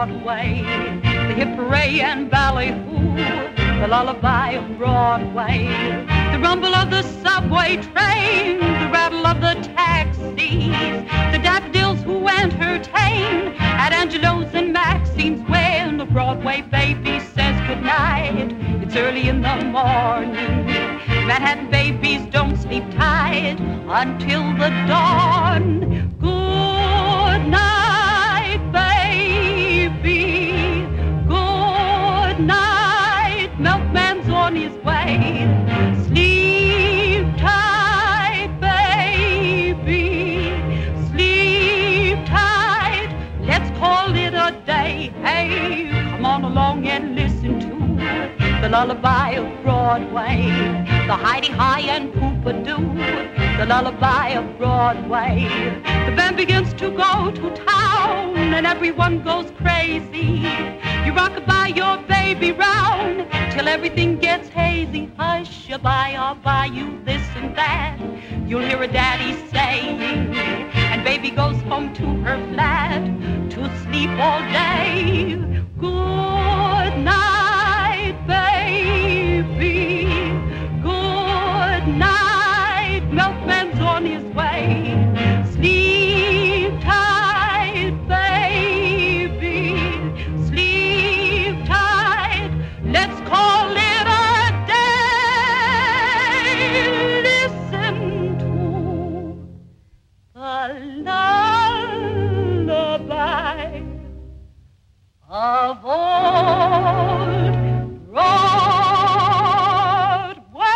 Broadway, the hip hooray and ballyhoo, the lullaby of Broadway, the rumble of the subway train, the rattle of the taxis, the daffodils who entertain at Angelo's and Maxine's when the Broadway baby says goodnight. It's early in the morning. Manhattan babies don't sleep tight until the dawn. Good night, baby. Good night. Milkman's on his way. Sleep tight, baby. Sleep tight. Let's call it a day. Hey, come on along and listen to the lullaby of Broadway, the hidey-hi and poop-a-doo, the lullaby of Broadway. The band begins to go to town and everyone goes crazy. You rock-a-bye your baby round till everything gets hazy. Hush-a-bye, I'll buy you this and that, you'll hear a daddy saying, and baby goes home to her flat to sleep all day. Good night, baby. Good night. Milkman's on his way. Sleep tight, baby. Sleep tight. Let's call it a day. Listen to the lullaby of old Broadway.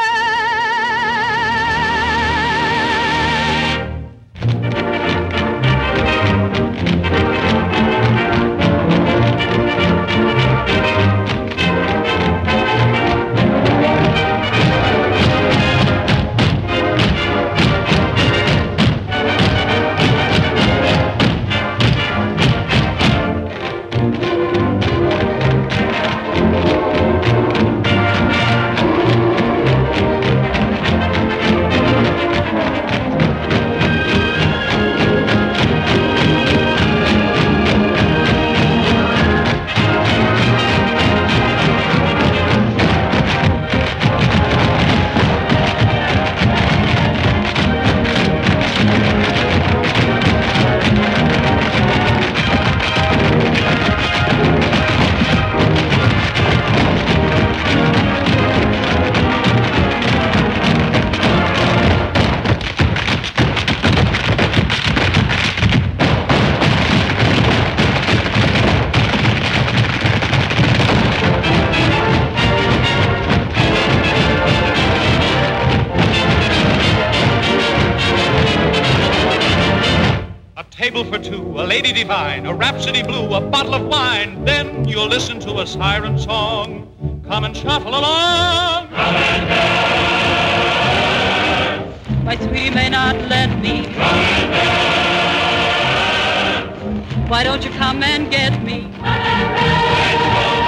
For two, a lady divine, a rhapsody blue, a bottle of wine. Then you'll listen to a siren song. Come and shuffle along. Come and dance. My sweetie may not let me. Come and dance. Why don't you come and get me? Come and dance.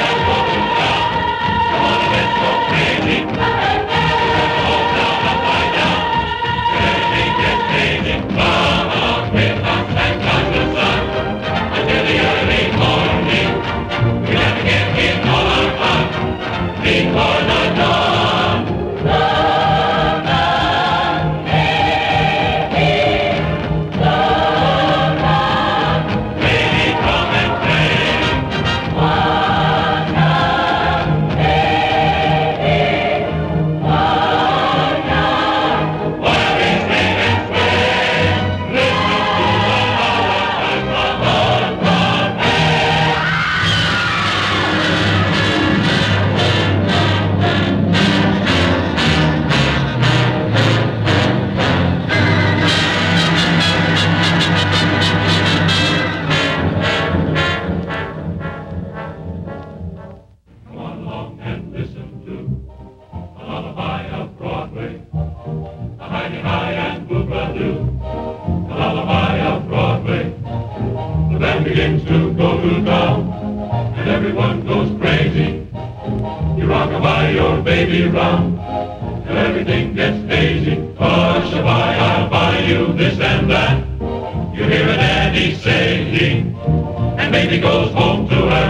Come on, let's go crazy. Come and dance. Go down, up, right down. Everything gets crazy. Come on, with us. Until the early morning, we have to get in all our fun before the dawn. Love and baby, love and baby, come and play. One and baby, one and while we swing and sway, listen to the lullaby of old Broadway. Come on along and listen to the lullaby of Broadway, the hidey-hi and boop-a-doo, the lullaby of Broadway. The band begins to go to town, and everyone goes crazy. You rock-a-bye your baby round, till everything gets hazy. Hush-a-bye, I'll buy you this and that. You hear a daddy saying, and baby goes home to her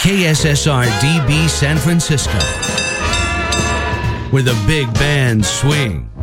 KSSR DB San Francisco, where the big bands swing